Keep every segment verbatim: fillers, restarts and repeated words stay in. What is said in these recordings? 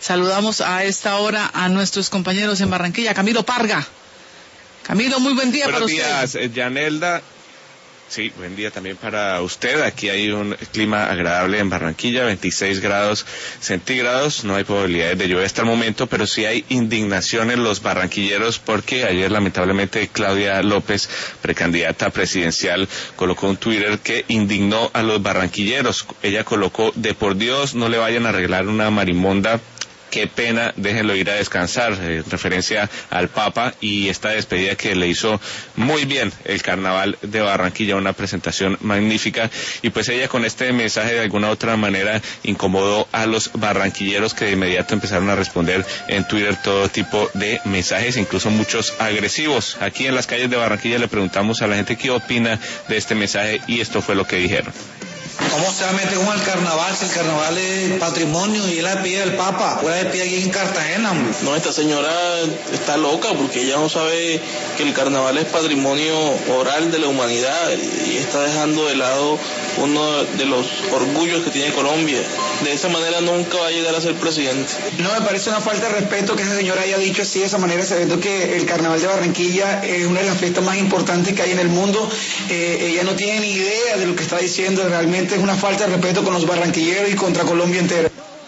Saludamos a esta hora a nuestros compañeros en Barranquilla. Camilo Parga. Camilo, muy buen día para usted. Buenos días, Yanelda. Sí, buen día también para usted. Aquí hay un clima agradable en Barranquilla, veintiséis grados centígrados. No hay probabilidades de lluvia hasta el momento, pero sí hay indignación en los barranquilleros porque ayer lamentablemente Claudia López, precandidata presidencial, colocó un Twitter que indignó a los barranquilleros. Ella colocó: de por Dios, no le vayan a arreglar una marimonda. Qué pena, déjenlo ir a descansar, en eh, referencia al Papa y esta despedida que le hizo muy bien el Carnaval de Barranquilla, una presentación magnífica. Y pues ella con este mensaje de alguna otra manera incomodó a los barranquilleros, que de inmediato empezaron a responder en Twitter todo tipo de mensajes, incluso muchos agresivos. Aquí en las calles de Barranquilla le preguntamos a la gente qué opina de este mensaje y esto fue lo que dijeron. ¿Cómo se va a meter con el carnaval si el carnaval es patrimonio y es la pide del Papa? Fue la pide aquí en Cartagena, hombre. No, esta señora está loca porque ella no sabe que el carnaval es patrimonio oral de la humanidad y está dejando de lado uno de los orgullos que tiene Colombia. De esa manera nunca va a llegar a ser presidente. No, me parece una falta de respeto que esa señora haya dicho así de esa manera, sabiendo que el carnaval de Barranquilla es una de las fiestas más importantes que hay en el mundo. Eh, ella no tiene ni idea de lo que está diciendo. Realmente es una falta de respeto con los barranquilleros y contra Colombia entera.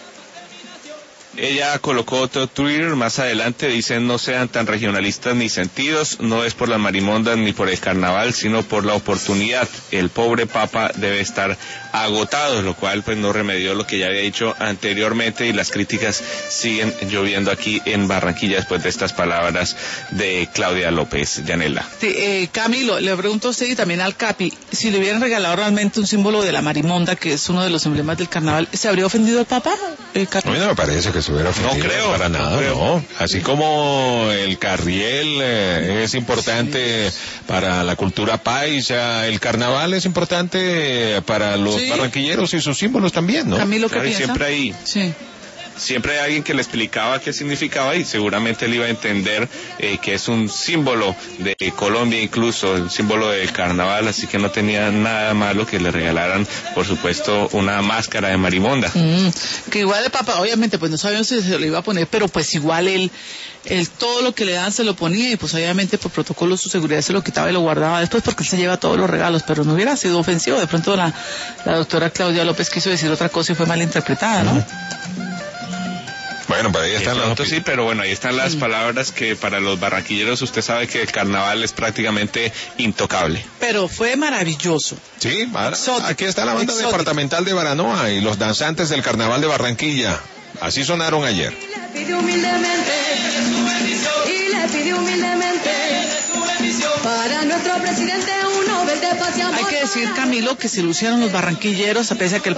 Ella colocó otro Twitter más adelante, dice: no sean tan regionalistas ni sentidos, no es por las marimondas ni por el carnaval, sino por la oportunidad. El pobre Papa debe estar agotado, lo cual pues no remedió lo que ya había dicho anteriormente, y las críticas siguen lloviendo aquí en Barranquilla después de estas palabras de Claudia López. Yanela. Sí, eh, Camilo, le pregunto a usted y también al Capi, si le hubieran regalado realmente un símbolo de la marimonda, que es uno de los emblemas del carnaval, ¿se habría ofendido el Papa? Eh, a mí no me parece que se hubiera ofendido. No creo. Para nada, no. Creo. no. Así como el carriel eh, es importante sí. para la cultura paisa, el carnaval es importante para los sí. barranquilleros y sus símbolos también, ¿no? Camilo, ¿qué claro, piensa? Siempre ahí. Sí. Siempre hay alguien que le explicaba qué significaba y seguramente él iba a entender eh, que es un símbolo de Colombia, incluso el símbolo del carnaval, así que no tenía nada malo que le regalaran, por supuesto, una máscara de marimonda. Mm, que igual el Papa, obviamente, pues no sabíamos si se lo iba a poner, pero pues igual él, él todo lo que le dan se lo ponía y pues obviamente por protocolo su seguridad se lo quitaba y lo guardaba después porque él se lleva todos los regalos, pero no hubiera sido ofensivo. De pronto la, la doctora Claudia López quiso decir otra cosa y fue malinterpretada, ¿no? Mm. Bueno, pues ahí están las sí, pero bueno, ahí están las sí. palabras que para los barranquilleros usted sabe que el carnaval es prácticamente intocable. Pero fue maravilloso. Sí, exótico, aquí está la banda exótico. departamental de Baranoa y los danzantes del carnaval de Barranquilla. Así sonaron ayer. Y le pidió humildemente, y le pidió humildemente, para nuestro presidente un Nobel de Paz y Amor. Hay que decir, Camilo, que se lucieron los barranquilleros, a pesar de que el